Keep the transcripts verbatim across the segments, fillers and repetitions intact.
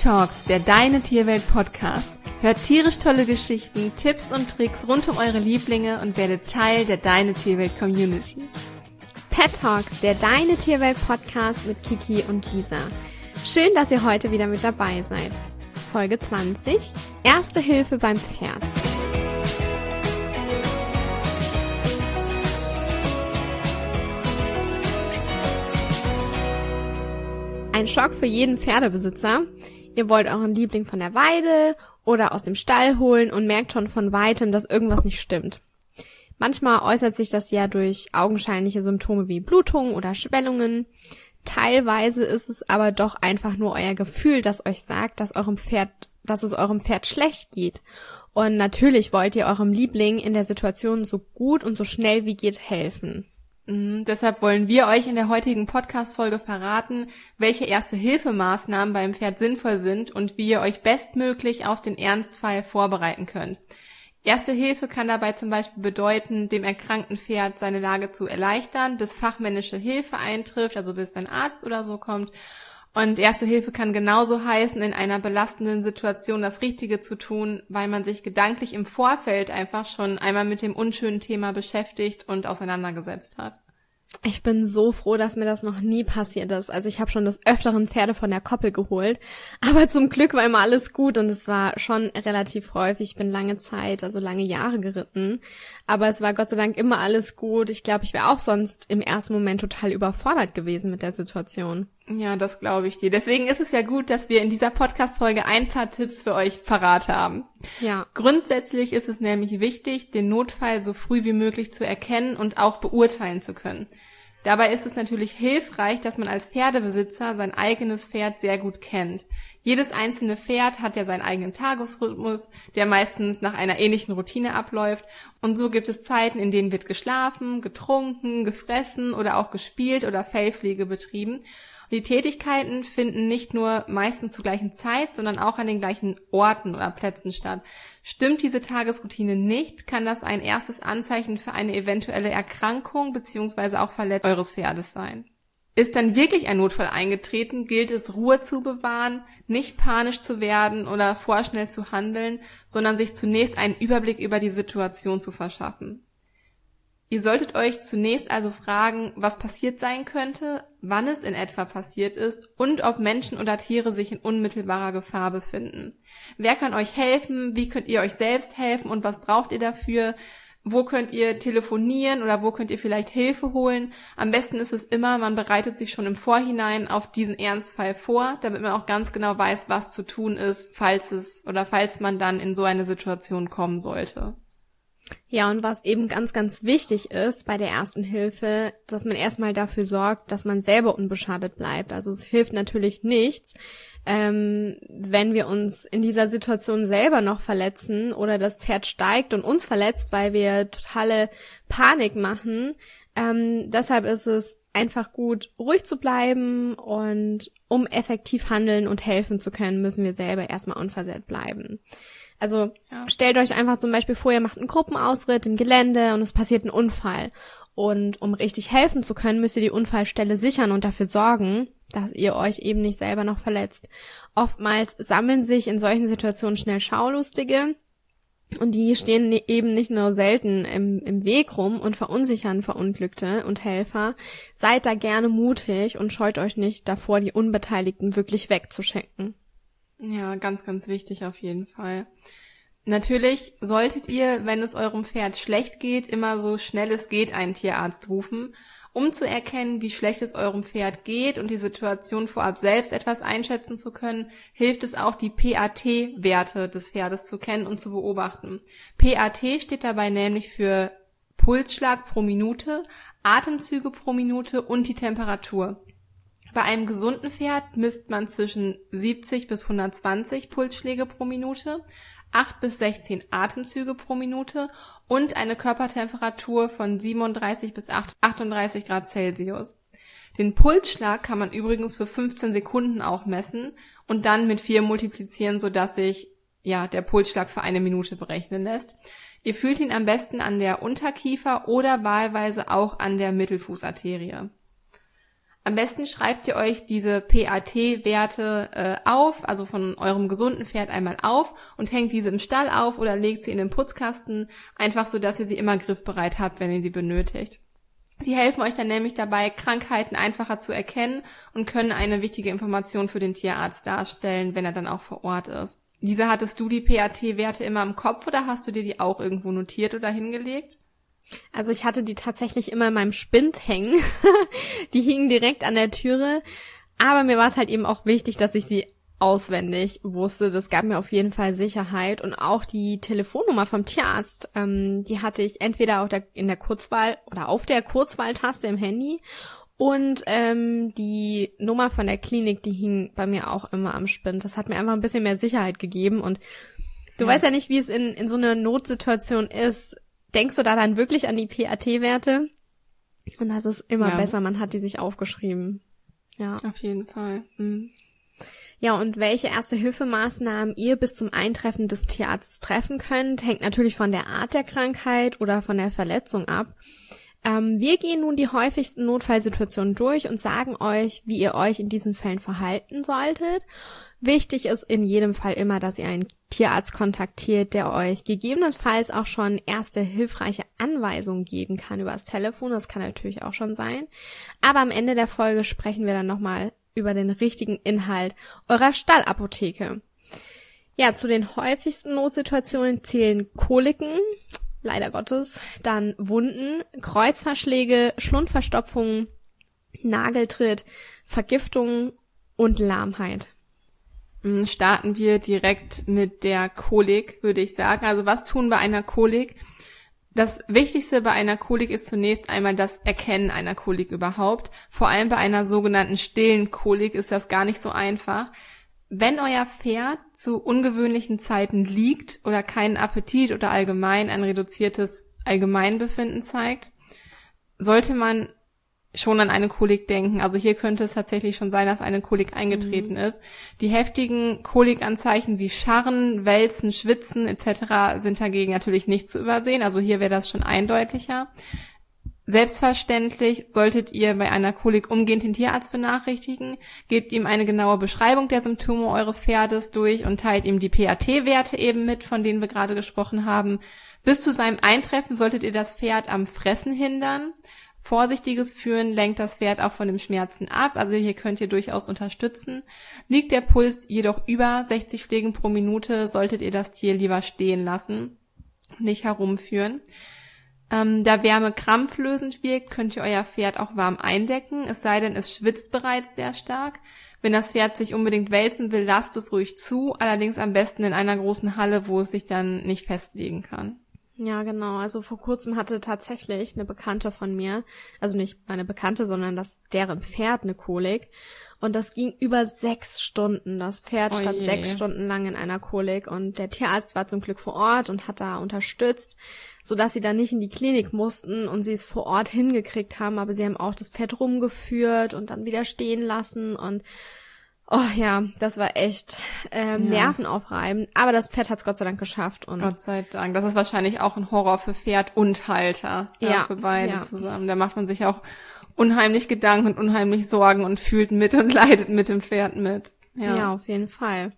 Talks, der Deine Tierwelt Podcast. Hört tierisch tolle Geschichten, Tipps und Tricks rund um eure Lieblinge und werdet Teil der Deine Tierwelt Community. Pet Talks, der Deine Tierwelt Podcast mit Kiki und Lisa. Schön, dass ihr heute wieder mit dabei seid. Folge zwanzig, Erste Hilfe beim Pferd. Ein Schock für jeden Pferdebesitzer. Ihr wollt euren Liebling von der Weide oder aus dem Stall holen und merkt schon von Weitem, dass irgendwas nicht stimmt. Manchmal äußert sich das ja durch augenscheinliche Symptome wie Blutungen oder Schwellungen. Teilweise ist es aber doch einfach nur euer Gefühl, das euch sagt, dass eurem Pferd, dass es eurem Pferd schlecht geht. Und natürlich wollt ihr eurem Liebling in der Situation so gut und so schnell wie geht helfen. Mhm, deshalb wollen wir euch in der heutigen Podcast-Folge verraten, welche Erste-Hilfe-Maßnahmen beim Pferd sinnvoll sind und wie ihr euch bestmöglich auf den Ernstfall vorbereiten könnt. Erste Hilfe kann dabei zum Beispiel bedeuten, dem erkrankten Pferd seine Lage zu erleichtern, bis fachmännische Hilfe eintrifft, also bis ein Arzt oder so kommt. Und Erste Hilfe kann genauso heißen, in einer belastenden Situation das Richtige zu tun, weil man sich gedanklich im Vorfeld einfach schon einmal mit dem unschönen Thema beschäftigt und auseinandergesetzt hat. Ich bin so froh, dass mir das noch nie passiert ist. Also ich habe schon des Öfteren Pferde von der Koppel geholt, aber zum Glück war immer alles gut und es war schon relativ häufig. Ich bin lange Zeit, also lange Jahre geritten, aber es war Gott sei Dank immer alles gut. Ich glaube, ich wäre auch sonst im ersten Moment total überfordert gewesen mit der Situation. Ja, das glaube ich dir. Deswegen ist es ja gut, dass wir in dieser Podcast-Folge ein paar Tipps für euch parat haben. Ja. Grundsätzlich ist es nämlich wichtig, den Notfall so früh wie möglich zu erkennen und auch beurteilen zu können. Dabei ist es natürlich hilfreich, dass man als Pferdebesitzer sein eigenes Pferd sehr gut kennt. Jedes einzelne Pferd hat ja seinen eigenen Tagesrhythmus, der meistens nach einer ähnlichen Routine abläuft. Und so gibt es Zeiten, in denen wird geschlafen, getrunken, gefressen oder auch gespielt oder Fellpflege betrieben. Die Tätigkeiten finden nicht nur meistens zur gleichen Zeit, sondern auch an den gleichen Orten oder Plätzen statt. Stimmt diese Tagesroutine nicht, kann das ein erstes Anzeichen für eine eventuelle Erkrankung bzw. auch Verletzung eures Pferdes sein. Ist dann wirklich ein Notfall eingetreten, gilt es, Ruhe zu bewahren, nicht panisch zu werden oder vorschnell zu handeln, sondern sich zunächst einen Überblick über die Situation zu verschaffen. Ihr solltet euch zunächst also fragen, was passiert sein könnte, wann es in etwa passiert ist und ob Menschen oder Tiere sich in unmittelbarer Gefahr befinden. Wer kann euch helfen? Wie könnt ihr euch selbst helfen und was braucht ihr dafür? Wo könnt ihr telefonieren oder wo könnt ihr vielleicht Hilfe holen? Am besten ist es immer, man bereitet sich schon im Vorhinein auf diesen Ernstfall vor, damit man auch ganz genau weiß, was zu tun ist, falls es oder falls man dann in so eine Situation kommen sollte. Ja, und was eben ganz, ganz wichtig ist bei der ersten Hilfe, dass man erstmal dafür sorgt, dass man selber unbeschadet bleibt. Also es hilft natürlich nichts, ähm, wenn wir uns in dieser Situation selber noch verletzen oder das Pferd steigt und uns verletzt, weil wir totale Panik machen. Ähm, deshalb ist es einfach gut, ruhig zu bleiben, und um effektiv handeln und helfen zu können, müssen wir selber erstmal unversehrt bleiben. Also ja. Stellt euch einfach zum Beispiel vor, ihr macht einen Gruppenausritt im Gelände und es passiert ein Unfall. Und um richtig helfen zu können, müsst ihr die Unfallstelle sichern und dafür sorgen, dass ihr euch eben nicht selber noch verletzt. Oftmals sammeln sich in solchen Situationen schnell Schaulustige und die stehen eben nicht nur selten im, im Weg rum und verunsichern Verunglückte und Helfer. Seid da gerne mutig und scheut euch nicht davor, die Unbeteiligten wirklich wegzuschicken. Ja, ganz, ganz wichtig auf jeden Fall. Natürlich solltet ihr, wenn es eurem Pferd schlecht geht, immer so schnell es geht einen Tierarzt rufen, um zu erkennen, wie schlecht es eurem Pferd geht und die Situation vorab selbst etwas einschätzen zu können, hilft es auch, die P A T-Werte des Pferdes zu kennen und zu beobachten. P A T steht dabei nämlich für Pulsschlag pro Minute, Atemzüge pro Minute und die Temperatur. Bei einem gesunden Pferd misst man zwischen siebzig bis hundertzwanzig Pulsschläge pro Minute, acht bis sechzehn Atemzüge pro Minute und eine Körpertemperatur von siebenunddreißig bis achtunddreißig Grad Celsius. Den Pulsschlag kann man übrigens für fünfzehn Sekunden auch messen und dann mit vier multiplizieren, sodass sich ja der Pulsschlag für eine Minute berechnen lässt. Ihr fühlt ihn am besten an der Unterkiefer oder wahlweise auch an der Mittelfußarterie. Am besten schreibt ihr euch diese P A T-Werte äh, auf, also von eurem gesunden Pferd einmal auf und hängt diese im Stall auf oder legt sie in den Putzkasten, einfach so, dass ihr sie immer griffbereit habt, wenn ihr sie benötigt. Sie helfen euch dann nämlich dabei, Krankheiten einfacher zu erkennen und können eine wichtige Information für den Tierarzt darstellen, wenn er dann auch vor Ort ist. Lisa, hattest du die P A T-Werte immer im Kopf oder hast du dir die auch irgendwo notiert oder hingelegt? Also ich hatte die tatsächlich immer in meinem Spind hängen. Die hingen direkt an der Türe. Aber mir war es halt eben auch wichtig, dass ich sie auswendig wusste. Das gab mir auf jeden Fall Sicherheit. Und auch die Telefonnummer vom Tierarzt, ähm, die hatte ich entweder auf der, in der Kurzwahl oder auf der Kurzwahltaste im Handy. Und ähm, die Nummer von der Klinik, die hing bei mir auch immer am Spind. Das hat mir einfach ein bisschen mehr Sicherheit gegeben. Und du ja. weißt ja nicht, wie es in, in so einer Notsituation ist. Denkst du da dann wirklich an die P A T-Werte? Und das ist immer ja. besser, man hat die sich aufgeschrieben. Ja. Auf jeden Fall. Mhm. Ja, und welche Erste-Hilfe-Maßnahmen ihr bis zum Eintreffen des Tierarztes treffen könnt, hängt natürlich von der Art der Krankheit oder von der Verletzung ab. Ähm, wir gehen nun die häufigsten Notfallsituationen durch und sagen euch, wie ihr euch in diesen Fällen verhalten solltet. Wichtig ist in jedem Fall immer, dass ihr einen Tierarzt kontaktiert, der euch gegebenenfalls auch schon erste hilfreiche Anweisungen geben kann über das Telefon. Das kann natürlich auch schon sein. Aber am Ende der Folge sprechen wir dann nochmal über den richtigen Inhalt eurer Stallapotheke. Ja, zu den häufigsten Notsituationen zählen Koliken, leider Gottes, dann Wunden, Kreuzverschläge, Schlundverstopfungen, Nageltritt, Vergiftungen und Lahmheit. Starten wir direkt mit der Kolik, würde ich sagen. Also was tun bei einer Kolik? Das Wichtigste bei einer Kolik ist zunächst einmal das Erkennen einer Kolik überhaupt. Vor allem bei einer sogenannten stillen Kolik ist das gar nicht so einfach. Wenn euer Pferd zu ungewöhnlichen Zeiten liegt oder keinen Appetit oder allgemein ein reduziertes Allgemeinbefinden zeigt, sollte man schon an eine Kolik denken. Also hier könnte es tatsächlich schon sein, dass eine Kolik eingetreten mhm. ist. Die heftigen Kolikanzeichen wie Scharren, Wälzen, Schwitzen et cetera sind dagegen natürlich nicht zu übersehen. Also hier wäre das schon eindeutiger. Selbstverständlich solltet ihr bei einer Kolik umgehend den Tierarzt benachrichtigen, gebt ihm eine genaue Beschreibung der Symptome eures Pferdes durch und teilt ihm die P A T-Werte eben mit, von denen wir gerade gesprochen haben. Bis zu seinem Eintreffen solltet ihr das Pferd am Fressen hindern. Vorsichtiges Führen lenkt das Pferd auch von dem Schmerzen ab, also hier könnt ihr durchaus unterstützen. Liegt der Puls jedoch über sechzig Schlägen pro Minute, solltet ihr das Tier lieber stehen lassen, nicht herumführen. Ähm, da Wärme krampflösend wirkt, könnt ihr euer Pferd auch warm eindecken, es sei denn, es schwitzt bereits sehr stark. Wenn das Pferd sich unbedingt wälzen will, lasst es ruhig zu, allerdings am besten in einer großen Halle, wo es sich dann nicht festlegen kann. Ja, genau. Also vor kurzem hatte tatsächlich eine Bekannte von mir, also nicht meine Bekannte, sondern das deren Pferd eine Kolik. Und das ging über sechs Stunden. Das Pferd Oh stand je. sechs Stunden lang in einer Kolik und der Tierarzt war zum Glück vor Ort und hat da unterstützt, sodass sie dann nicht in die Klinik mussten und sie es vor Ort hingekriegt haben. Aber sie haben auch das Pferd rumgeführt und dann wieder stehen lassen und oh ja, das war echt ähm, Ja. nervenaufreibend. Aber das Pferd hat es Gott sei Dank geschafft. Und Gott sei Dank. Das ist wahrscheinlich auch ein Horror für Pferd und Halter. Ja, Ja, für beide ja. zusammen. Da macht man sich auch unheimlich Gedanken und unheimlich Sorgen und fühlt mit und leidet mit dem Pferd mit. Ja. ja, auf jeden Fall.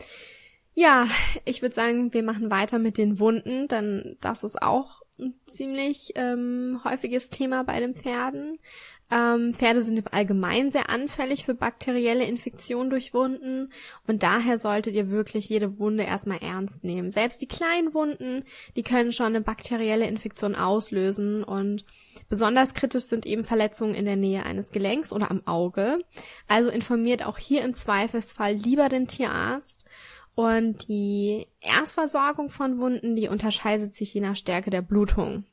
Ja, ich würde sagen, wir machen weiter mit den Wunden, denn das ist auch ein ziemlich ähm, häufiges Thema bei den Pferden. Ähm, Pferde sind im Allgemeinen sehr anfällig für bakterielle Infektionen durch Wunden und daher solltet ihr wirklich jede Wunde erstmal ernst nehmen. Selbst die kleinen Wunden, die können schon eine bakterielle Infektion auslösen und besonders kritisch sind eben Verletzungen in der Nähe eines Gelenks oder am Auge. Also informiert auch hier im Zweifelsfall lieber den Tierarzt. Und die Erstversorgung von Wunden, die unterscheidet sich je nach Stärke der Blutung.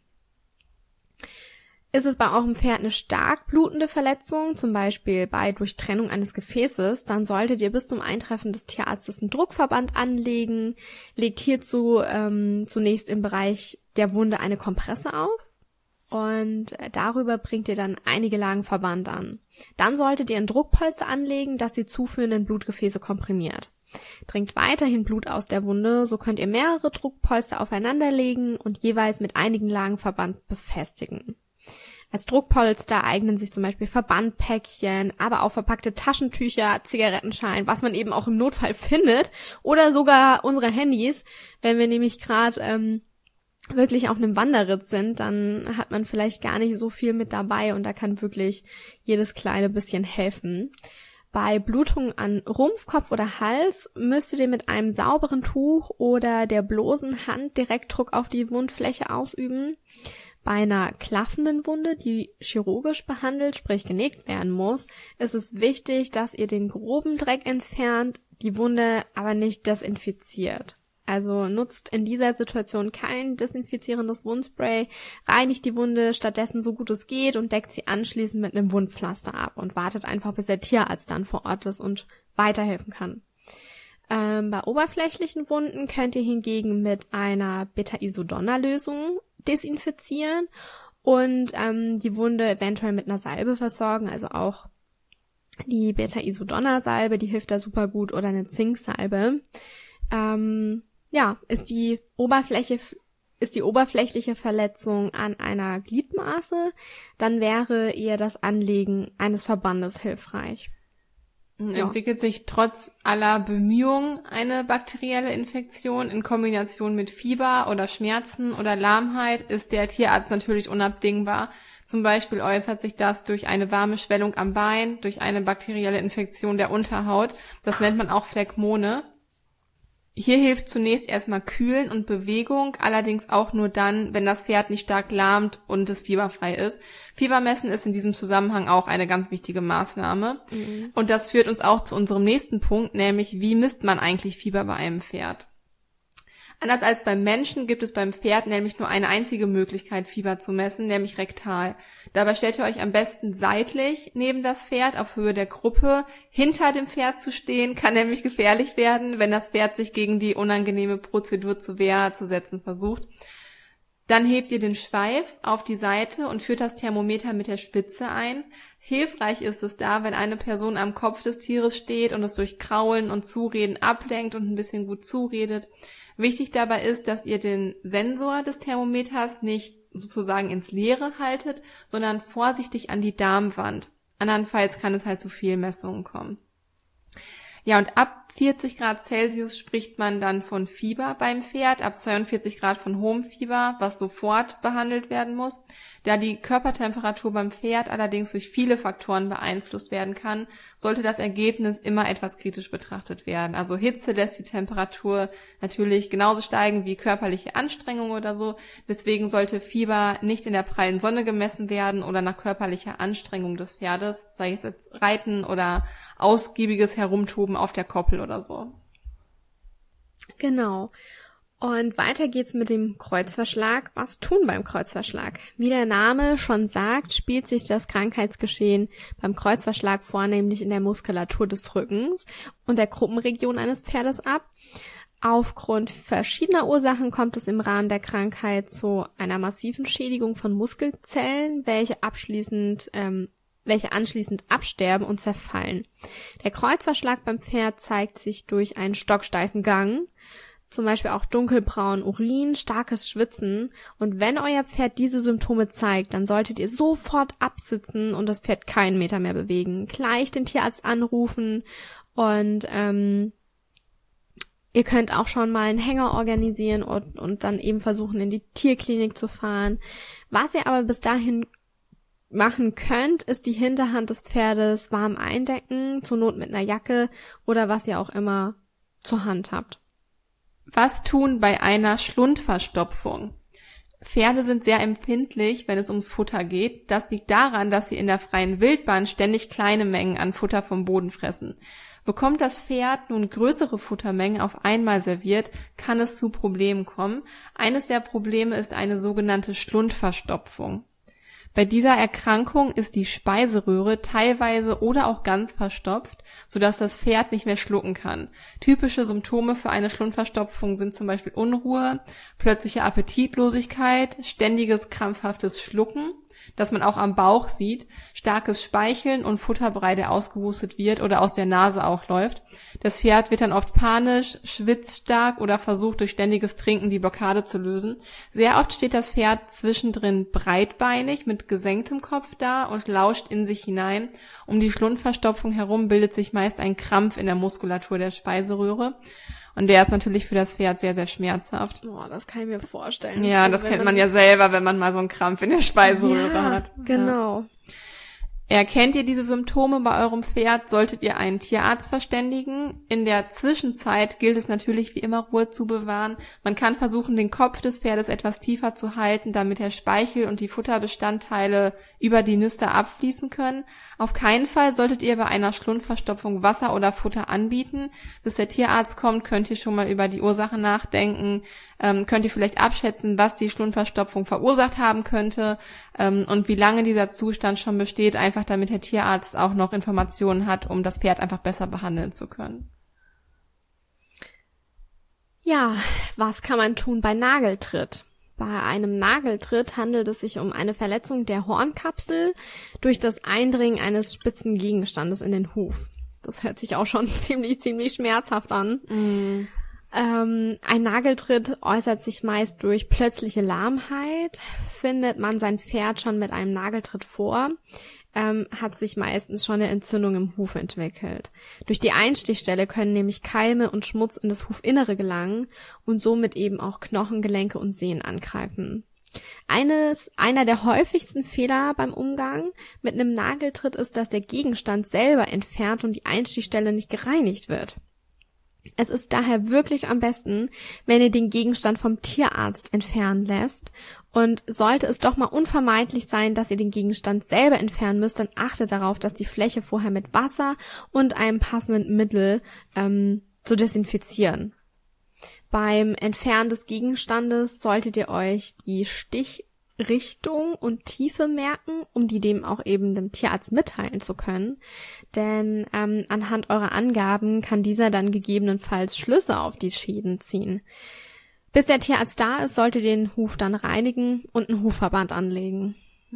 Ist es bei eurem Pferd eine stark blutende Verletzung, zum Beispiel bei Durchtrennung eines Gefäßes, dann solltet ihr bis zum Eintreffen des Tierarztes einen Druckverband anlegen, legt hierzu ähm, zunächst im Bereich der Wunde eine Kompresse auf und darüber bringt ihr dann einige Lagen Verband an. Dann solltet ihr ein Druckpolster anlegen, das die zuführenden Blutgefäße komprimiert. Dringt weiterhin Blut aus der Wunde, so könnt ihr mehrere Druckpolster aufeinanderlegen und jeweils mit einigen Lagen Verband befestigen. Als Druckpolster eignen sich zum Beispiel Verbandpäckchen, aber auch verpackte Taschentücher, Zigarettenschalen, was man eben auch im Notfall findet, oder sogar unsere Handys. Wenn wir nämlich gerade ähm, wirklich auf einem Wanderritt sind, dann hat man vielleicht gar nicht so viel mit dabei und da kann wirklich jedes kleine bisschen helfen. Bei Blutungen an Rumpf, Kopf oder Hals müsstet ihr mit einem sauberen Tuch oder der bloßen Hand Direktdruck auf die Wundfläche ausüben. Bei einer klaffenden Wunde, die chirurgisch behandelt, sprich genäht werden muss, ist es wichtig, dass ihr den groben Dreck entfernt, die Wunde aber nicht desinfiziert. Also nutzt in dieser Situation kein desinfizierendes Wundspray, reinigt die Wunde stattdessen so gut es geht und deckt sie anschließend mit einem Wundpflaster ab und wartet einfach, bis der Tierarzt dann vor Ort ist und weiterhelfen kann. Ähm, bei oberflächlichen Wunden könnt ihr hingegen mit einer Beta-Isodonna-Lösung desinfizieren und ähm, die Wunde eventuell mit einer Salbe versorgen, also auch die Beta-Isodonna-Salbe, die hilft da super gut, oder eine Zinksalbe. Ähm, ja, ist die Oberfläche, ist die oberflächliche Verletzung an einer Gliedmaße, dann wäre eher das Anlegen eines Verbandes hilfreich. Ja. Entwickelt sich trotz aller Bemühungen eine bakterielle Infektion in Kombination mit Fieber oder Schmerzen oder Lahmheit, ist der Tierarzt natürlich unabdingbar. Zum Beispiel äußert sich das durch eine warme Schwellung am Bein, durch eine bakterielle Infektion der Unterhaut. Das nennt man auch Phlegmone. Hier hilft zunächst erstmal Kühlen und Bewegung, allerdings auch nur dann, wenn das Pferd nicht stark lahmt und es fieberfrei ist. Fiebermessen ist in diesem Zusammenhang auch eine ganz wichtige Maßnahme. Mhm. Und das führt uns auch zu unserem nächsten Punkt, nämlich wie misst man eigentlich Fieber bei einem Pferd? Anders als beim Menschen gibt es beim Pferd nämlich nur eine einzige Möglichkeit, Fieber zu messen, nämlich rektal. Dabei stellt ihr euch am besten seitlich neben das Pferd auf Höhe der Gruppe. Hinter dem Pferd zu stehen kann nämlich gefährlich werden, wenn das Pferd sich gegen die unangenehme Prozedur zur Wehr zu setzen versucht. Dann hebt ihr den Schweif auf die Seite und führt das Thermometer mit der Spitze ein. Hilfreich ist es da, wenn eine Person am Kopf des Tieres steht und es durch Kraulen und Zureden ablenkt und ein bisschen gut zuredet. Wichtig dabei ist, dass ihr den Sensor des Thermometers nicht sozusagen ins Leere haltet, sondern vorsichtig an die Darmwand. Andernfalls kann es halt zu Fehlmessungen kommen. Ja, und ab vierzig Grad Celsius spricht man dann von Fieber beim Pferd, ab zweiundvierzig Grad von hohem Fieber, was sofort behandelt werden muss. Da die Körpertemperatur beim Pferd allerdings durch viele Faktoren beeinflusst werden kann, sollte das Ergebnis immer etwas kritisch betrachtet werden. Also Hitze lässt die Temperatur natürlich genauso steigen wie körperliche Anstrengung oder so. Deswegen sollte Fieber nicht in der prallen Sonne gemessen werden oder nach körperlicher Anstrengung des Pferdes, sei es jetzt Reiten oder ausgiebiges Herumtoben auf der Koppel oder so. Genau. Und weiter geht's mit dem Kreuzverschlag. Was tun beim Kreuzverschlag? Wie der Name schon sagt, spielt sich das Krankheitsgeschehen beim Kreuzverschlag vornehmlich in der Muskulatur des Rückens und der Kruppenregion eines Pferdes ab. Aufgrund verschiedener Ursachen kommt es im Rahmen der Krankheit zu einer massiven Schädigung von Muskelzellen, welche abschließend ähm, welche anschließend absterben und zerfallen. Der Kreuzverschlag beim Pferd zeigt sich durch einen stocksteifen Gang, zum Beispiel auch dunkelbraunen Urin, starkes Schwitzen. Und wenn euer Pferd diese Symptome zeigt, dann solltet ihr sofort absitzen und das Pferd keinen Meter mehr bewegen. Gleich den Tierarzt anrufen und ähm, ihr könnt auch schon mal einen Hänger organisieren und, und dann eben versuchen, in die Tierklinik zu fahren. Was ihr aber bis dahin machen könnt, ist die Hinterhand des Pferdes warm eindecken, zur Not mit einer Jacke oder was ihr auch immer zur Hand habt. Was tun bei einer Schlundverstopfung? Pferde sind sehr empfindlich, wenn es ums Futter geht. Das liegt daran, dass sie in der freien Wildbahn ständig kleine Mengen an Futter vom Boden fressen. Bekommt das Pferd nun größere Futtermengen auf einmal serviert, kann es zu Problemen kommen. Eines der Probleme ist eine sogenannte Schlundverstopfung. Bei dieser Erkrankung ist die Speiseröhre teilweise oder auch ganz verstopft, sodass das Pferd nicht mehr schlucken kann. Typische Symptome für eine Schlundverstopfung sind zum Beispiel Unruhe, plötzliche Appetitlosigkeit, ständiges krampfhaftes Schlucken. dass man auch am Bauch sieht, starkes Speicheln und Futterbrei, der ausgehustet wird oder aus der Nase auch läuft. Das Pferd wird dann oft panisch, schwitzt stark oder versucht durch ständiges Trinken die Blockade zu lösen. Sehr oft steht das Pferd zwischendrin breitbeinig mit gesenktem Kopf da und lauscht in sich hinein. Um die Schlundverstopfung herum bildet sich meist ein Krampf in der Muskulatur der Speiseröhre. Und der ist natürlich für das Pferd sehr, sehr schmerzhaft. Boah, das kann ich mir vorstellen. Ja, das kennt man ja selber, wenn man mal so einen Krampf in der Speiseröhre ja, hat. Genau. Ja. Erkennt ihr diese Symptome bei eurem Pferd, solltet ihr einen Tierarzt verständigen. In der Zwischenzeit gilt es natürlich wie immer, Ruhe zu bewahren. Man kann versuchen, den Kopf des Pferdes etwas tiefer zu halten, damit der Speichel und die Futterbestandteile über die Nüster abfließen können. Auf keinen Fall solltet ihr bei einer Schlundverstopfung Wasser oder Futter anbieten. Bis der Tierarzt kommt, könnt ihr schon mal über die Ursache nachdenken. Ähm, könnt ihr vielleicht abschätzen, was die Schlundverstopfung verursacht haben könnte ähm, und wie lange dieser Zustand schon besteht, einfach damit der Tierarzt auch noch Informationen hat, um das Pferd einfach besser behandeln zu können. Ja, was kann man tun bei Nageltritt? Bei einem Nageltritt handelt es sich um eine Verletzung der Hornkapsel durch das Eindringen eines spitzen Gegenstandes in den Huf. Das hört sich auch schon ziemlich, ziemlich schmerzhaft an. Mm. Ähm, ein Nageltritt äußert sich meist durch plötzliche Lahmheit. Findet man sein Pferd schon mit einem Nageltritt vor, ähm, hat sich meistens schon eine Entzündung im Huf entwickelt. Durch die Einstichstelle können nämlich Keime und Schmutz in das Hufinnere gelangen und somit eben auch Knochen, Gelenke und Sehnen angreifen. Eines, einer der häufigsten Fehler beim Umgang mit einem Nageltritt ist, dass der Gegenstand selber entfernt und die Einstichstelle nicht gereinigt wird. Es ist daher wirklich am besten, wenn ihr den Gegenstand vom Tierarzt entfernen lässt. Und sollte es doch mal unvermeidlich sein, dass ihr den Gegenstand selber entfernen müsst, dann achtet darauf, dass die Fläche vorher mit Wasser und einem passenden Mittel ähm, zu desinfizieren. Beim Entfernen des Gegenstandes solltet ihr euch die Stichrichtung und Tiefe merken, um die dem auch eben dem Tierarzt mitteilen zu können. Denn ähm, anhand eurer Angaben kann dieser dann gegebenenfalls Schlüsse auf die Schäden ziehen. Bis der Tierarzt da ist, solltet ihr den Huf dann reinigen und einen Hufverband anlegen.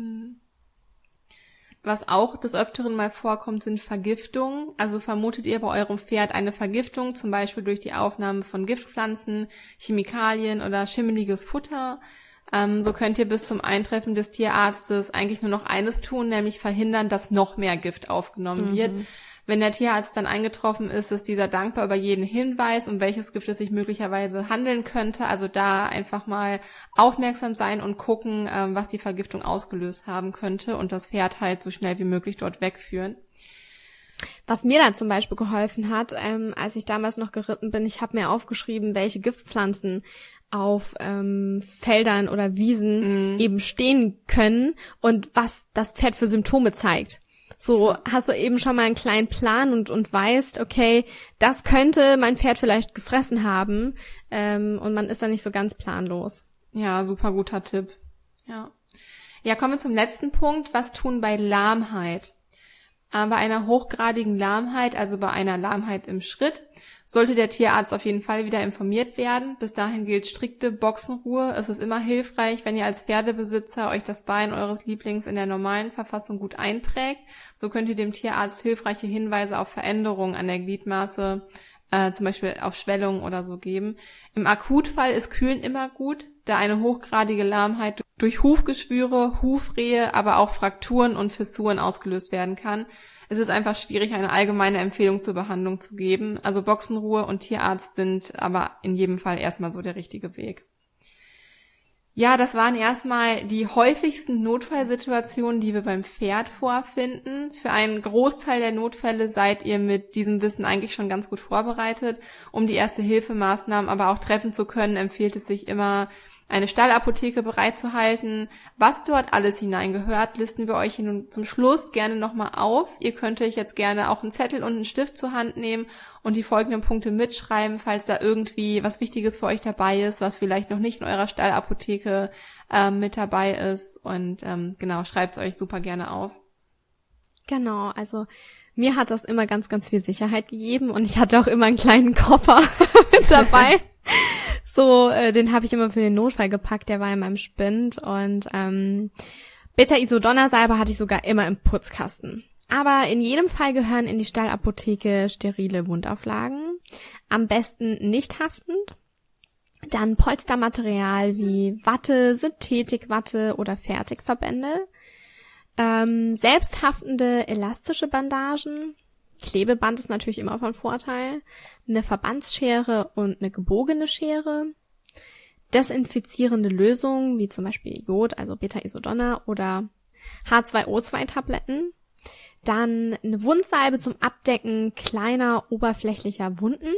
Was auch des Öfteren mal vorkommt, sind Vergiftungen. Also vermutet ihr bei eurem Pferd eine Vergiftung, zum Beispiel durch die Aufnahme von Giftpflanzen, Chemikalien oder schimmeliges Futter. Ähm, so könnt ihr bis zum Eintreffen des Tierarztes eigentlich nur noch eines tun, nämlich verhindern, dass noch mehr Gift aufgenommen Mhm. wird. Wenn der Tierarzt dann eingetroffen ist, ist dieser dankbar über jeden Hinweis, um welches Gift es sich möglicherweise handeln könnte. Also da einfach mal aufmerksam sein und gucken, ähm, was die Vergiftung ausgelöst haben könnte und das Pferd halt so schnell wie möglich dort wegführen. Was mir dann zum Beispiel geholfen hat, ähm, als ich damals noch geritten bin, ich habe mir aufgeschrieben, welche Giftpflanzen auf ähm, Feldern oder Wiesen Mhm. eben stehen können und was das Pferd für Symptome zeigt. So hast du eben schon mal einen kleinen Plan und und weißt, okay, das könnte mein Pferd vielleicht gefressen haben, ähm, und man ist dann nicht so ganz planlos. Ja, super guter Tipp. Ja. Ja, kommen wir zum letzten Punkt. Was tun bei Lahmheit? Äh, bei einer hochgradigen Lahmheit, also bei einer Lahmheit im Schritt, sollte der Tierarzt auf jeden Fall wieder informiert werden. Bis dahin gilt strikte Boxenruhe. Es ist immer hilfreich, wenn ihr als Pferdebesitzer euch das Bein eures Lieblings in der normalen Verfassung gut einprägt. So könnt ihr dem Tierarzt hilfreiche Hinweise auf Veränderungen an der Gliedmaße, äh, zum Beispiel auf Schwellungen oder so geben. Im Akutfall ist Kühlen immer gut, da eine hochgradige Lahmheit durch Hufgeschwüre, Hufrehe, aber auch Frakturen und Fissuren ausgelöst werden kann. Es ist einfach schwierig, eine allgemeine Empfehlung zur Behandlung zu geben. Also Boxenruhe und Tierarzt sind aber in jedem Fall erstmal so der richtige Weg. Ja, das waren erstmal die häufigsten Notfallsituationen, die wir beim Pferd vorfinden. Für einen Großteil der Notfälle seid ihr mit diesem Wissen eigentlich schon ganz gut vorbereitet. Um die Erste-Hilfe-Maßnahmen aber auch treffen zu können, empfiehlt es sich immer, eine Stallapotheke bereitzuhalten. Was dort alles hineingehört, listen wir euch hier nun zum Schluss gerne nochmal auf. Ihr könnt euch jetzt gerne auch einen Zettel und einen Stift zur Hand nehmen und die folgenden Punkte mitschreiben, falls da irgendwie was Wichtiges für euch dabei ist, was vielleicht noch nicht in eurer Stallapotheke äh, mit dabei ist. Und ähm, genau, schreibt es euch super gerne auf. Genau, also mir hat das immer ganz, ganz viel Sicherheit gegeben und ich hatte auch immer einen kleinen Koffer mit dabei. So, äh, den habe ich immer für den Notfall gepackt, der war in meinem Spind und ähm, Beta-Isodonna-Salbe hatte ich sogar immer im Putzkasten. Aber in jedem Fall gehören in die Stallapotheke sterile Wundauflagen, am besten nicht haftend. Dann Polstermaterial wie Watte, Synthetikwatte oder Fertigverbände. Ähm, selbsthaftende elastische Bandagen. Klebeband ist natürlich immer von Vorteil. Eine Verbandsschere und eine gebogene Schere. Desinfizierende Lösungen wie zum Beispiel Jod, also Beta-Isodonna oder H zwei O zwei Tabletten. Dann eine Wundsalbe zum Abdecken kleiner oberflächlicher Wunden.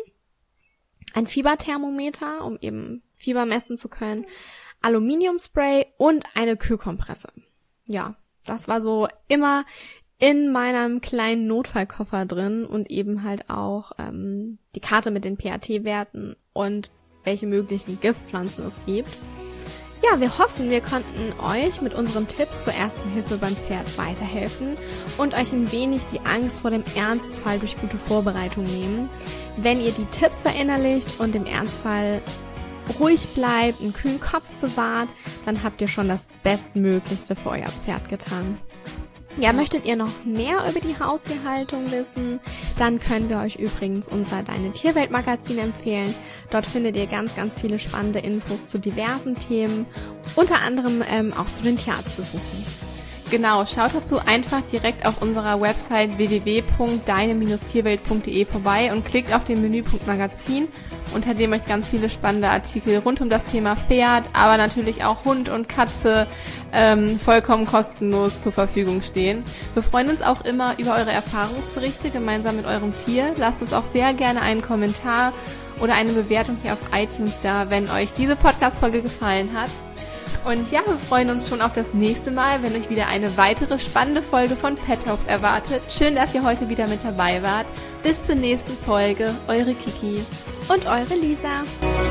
Ein Fieberthermometer, um eben Fieber messen zu können. Aluminiumspray und eine Kühlkompresse. Ja, das war so immer in meinem kleinen Notfallkoffer drin und eben halt auch ähm, die Karte mit den P A T-Werten und welche möglichen Giftpflanzen es gibt. Ja, wir hoffen, wir konnten euch mit unseren Tipps zur Ersten Hilfe beim Pferd weiterhelfen und euch ein wenig die Angst vor dem Ernstfall durch gute Vorbereitung nehmen. Wenn ihr die Tipps verinnerlicht und im Ernstfall ruhig bleibt, einen kühlen Kopf bewahrt, dann habt ihr schon das Bestmöglichste für euer Pferd getan. Ja, möchtet ihr noch mehr über die Haustierhaltung wissen, dann können wir euch übrigens unser Deine Tierwelt Magazin empfehlen. Dort findet ihr ganz, ganz viele spannende Infos zu diversen Themen, unter anderem ähm, auch zu den Tierarztbesuchen. Genau, schaut dazu einfach direkt auf unserer Website w w w punkt deine Bindestrich tierwelt punkt de vorbei und klickt auf den Menüpunkt Magazin, unter dem euch ganz viele spannende Artikel rund um das Thema Pferd, aber natürlich auch Hund und Katze ähm, vollkommen kostenlos zur Verfügung stehen. Wir freuen uns auch immer über eure Erfahrungsberichte gemeinsam mit eurem Tier. Lasst uns auch sehr gerne einen Kommentar oder eine Bewertung hier auf iTunes da, wenn euch diese Podcast-Folge gefallen hat. Und ja, wir freuen uns schon auf das nächste Mal, wenn euch wieder eine weitere spannende Folge von Pet Talks erwartet. Schön, dass ihr heute wieder mit dabei wart. Bis zur nächsten Folge, eure Kiki und eure Lisa.